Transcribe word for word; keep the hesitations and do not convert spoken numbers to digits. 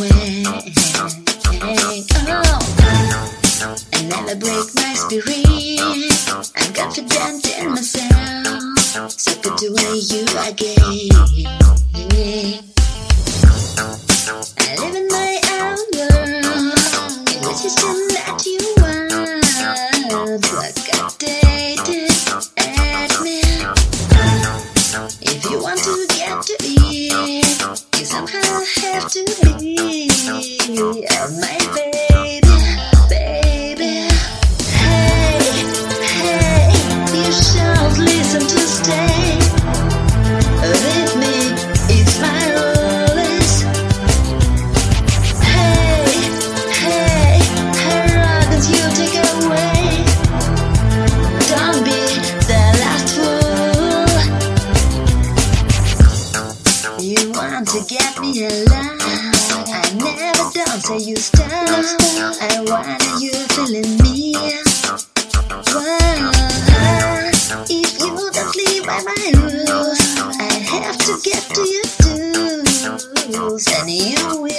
away. Oh, I never break my spirit. I'm confident in myself, so good the way you again. I live in my own world, in which is to let you out. Like I dated at me. If you want to get to it, you somehow have to be oh, my baby, baby. Hey, hey, you should listen to stay with me. It's my rules. Hey, hey, arrogance you take away. Don't be the last fool. You want to get me alive. I never don't say you stop. I want you feeling me. Well, if you don't live by my rules, I have to get to you too. And you will.